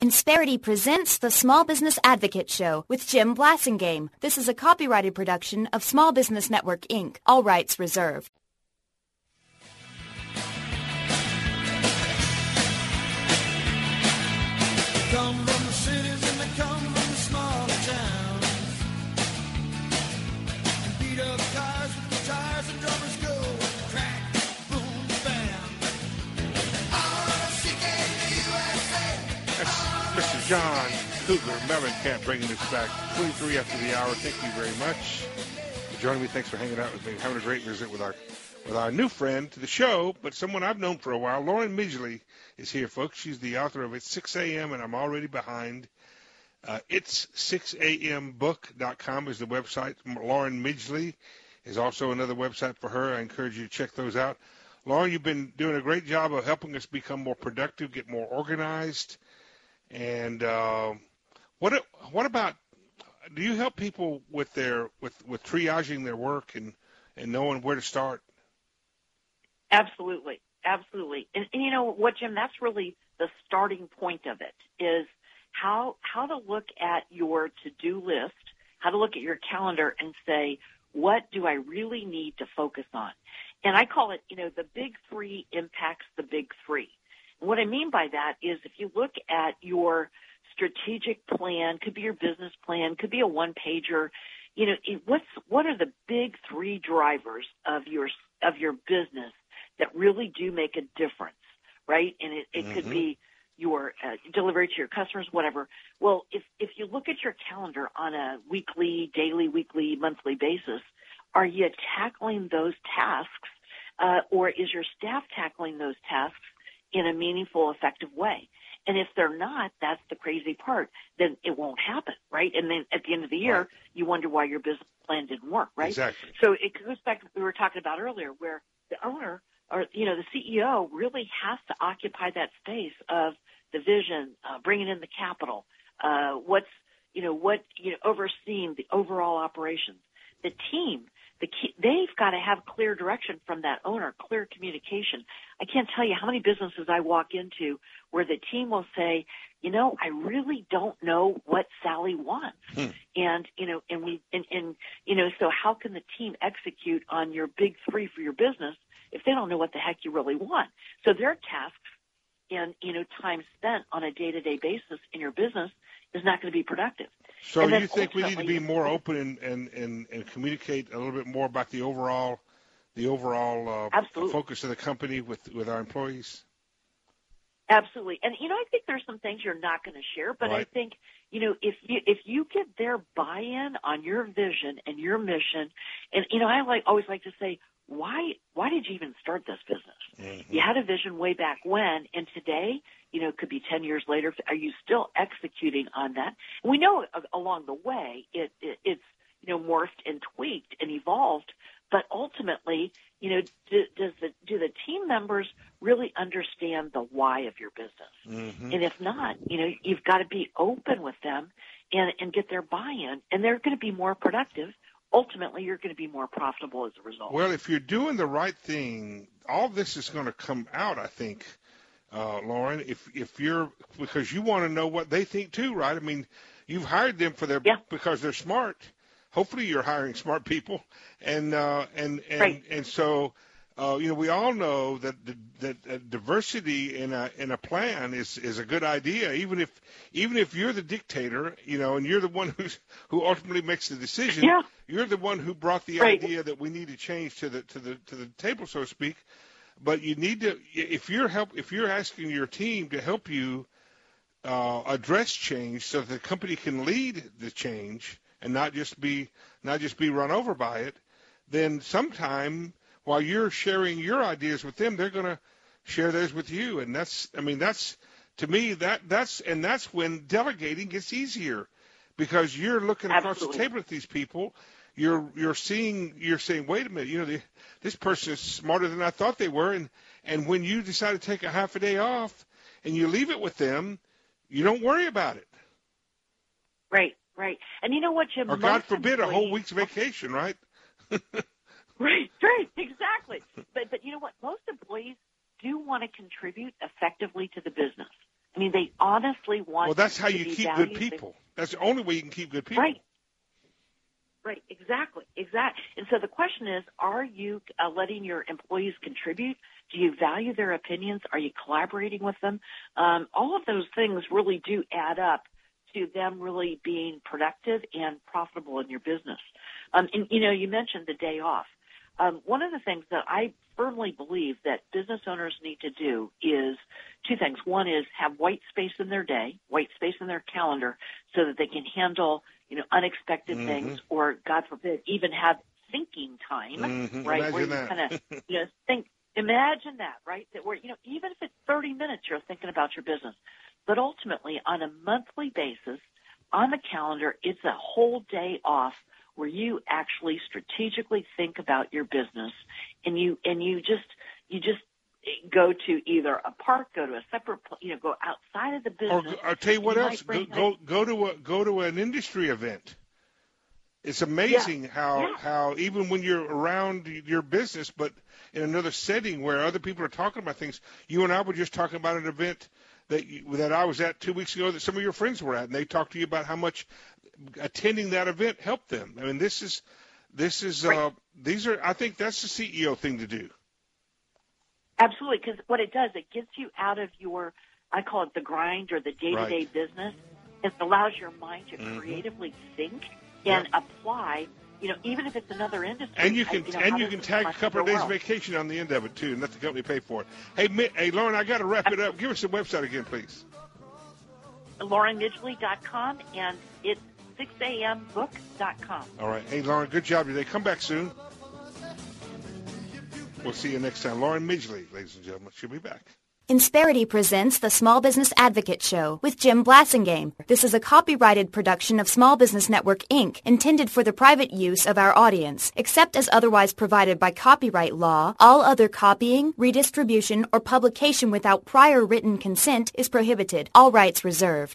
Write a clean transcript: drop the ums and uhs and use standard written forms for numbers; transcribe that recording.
Insperity presents the Small Business Advocate Show with Jim Blasingame. This is a copyrighted production of Small Business Network, Inc. All rights reserved. Come from the cities and they come from the smaller towns. And beat up cars with the tires and drummers go crack, boom, bam. R-O-C-K-U-S-A. That's Mr. John Cougar Mellencamp bringing us back 23 after the hour. Thank you very much for joining me. Thanks for hanging out with me, having a great visit with our new friend to the show, but someone I've known for a while. Lauren Midgley is here, folks. She's the author of It's 6 a.m. and I'm Already Behind. It's 6ambook.com is the website. Lauren Midgley is also another website for her. I encourage you to check those out. Lauren, you've been doing a great job of helping us become more productive, get more organized. And what about, do you help people with with triaging their work and knowing where to start? Absolutely. Absolutely. And you know what, Jim, that's really the starting point of it, is how to look at your to-do list, how to look at your calendar and say, what do I really need to focus on? And I call it, the big three impacts the big three. And what I mean by that is if you look at your strategic plan, could be your business plan, could be a one-pager, what are the big three drivers of your business that really do make a difference, right? And it could be your delivery to your customers, whatever. Well, if you look at your calendar on a weekly, daily, weekly, monthly basis, are you tackling those tasks, or is your staff tackling those tasks in a meaningful, effective way? And if they're not, that's the crazy part. Then it won't happen, right? And then at the end of the year, you wonder why your business plan didn't work, right? Exactly. So it goes back to what we were talking about earlier, where the owner or, the CEO really has to occupy that space of the vision, bringing in the capital, overseeing the overall operations. The team, they've got to have clear direction from that owner, clear communication. I can't tell you how many businesses I walk into where the team will say, I really don't know what Sally wants. So how can the team execute on your big three for your business if they don't know what the heck you really want? So their tasks and, time spent on a day-to-day basis in your business is not going to be productive. So you think we need to be more open and communicate a little bit more about the overall focus of the company with our employees? Absolutely. And, I think there's some things you're not going to share, but right. I think, if you get their buy-in on your vision and your mission, and, I always like to say, why did you even start this business? Mm-hmm. You had a vision way back when, and today, it could be 10 years later. Are you still executing on that? And we know along the way it's morphed and tweaked and evolved, but ultimately, do the team members really understand the why of your business? Mm-hmm. And if not, you've got to be open with them and get their buy-in, and they're going to be more productive. Ultimately, you're going to be more profitable as a result. Well, if you're doing the right thing, all this is going to come out, I think, Lauren, because you want to know what they think too, right? I mean, you've hired them because they're smart. Hopefully you're hiring smart people. And so, we all know that diversity in a plan is a good idea, even if you're the dictator, and you're the one who ultimately makes the decision. Yeah. You're the one who brought the idea that we need to change to the table, so to speak. But you need to, if you're asking your team to help you address change so that the company can lead the change and not just be run over by it, then sometime while you're sharing your ideas with them, they're going to share theirs with you. And that's to me, that's when delegating gets easier, because you're looking across the table at these people. You're saying, wait a minute, this person is smarter than I thought they were. And when you decide to take a half a day off and you leave it with them, you don't worry about it. Right. And you know what, Jim? Or God forbid, a whole week's vacation, right? Right, exactly. But you know what? Most employees do want to contribute effectively to the business. I mean, they honestly want. Well, that's how to you be keep valued. good people. That's the only way you can keep good people. Right. Right, exactly. And so the question is, are you letting your employees contribute? Do you value their opinions? Are you collaborating with them? All of those things really do add up to them really being productive and profitable in your business. And, you mentioned the day off. One of the things that I firmly believe that business owners need to do is two things. One is have white space in their day, white space in their calendar, so that they can handle unexpected things, or God forbid, even have thinking time, right? Imagine where you that. kind of, think, imagine that, right? That where, even if it's 30 minutes, you're thinking about your business. But ultimately, on a monthly basis, on the calendar, it's a whole day off where you actually strategically think about your business, and you just go to either a park, go to a separate, go outside of the business. Or I'll tell you what else. Go to an industry event. It's amazing how even when you're around your business, but in another setting where other people are talking about things. You and I were just talking about an event that I was at 2 weeks ago that some of your friends were at, and they talked to you about how much attending that event helped them. I mean, this is right. I think that's the CEO thing to do. Absolutely, because what it does, it gets you out of your, I call it the grind or the day-to-day business. It allows your mind to creatively think and apply, even if it's another industry. And you can tag a couple of days vacation on the end of it too, and let the company pay for it. Hey, Lauren, I got to wrap it up. Give us the website again, please. LaurenMidgley.com, and it's 6ambook.com. All right. Hey, Lauren, good job today. Come back soon. We'll see you next time. Lauren Midgley, ladies and gentlemen. She'll be back. Insperity presents the Small Business Advocate Show with Jim Blassingame. This is a copyrighted production of Small Business Network, Inc., intended for the private use of our audience. Except as otherwise provided by copyright law, all other copying, redistribution, or publication without prior written consent is prohibited. All rights reserved.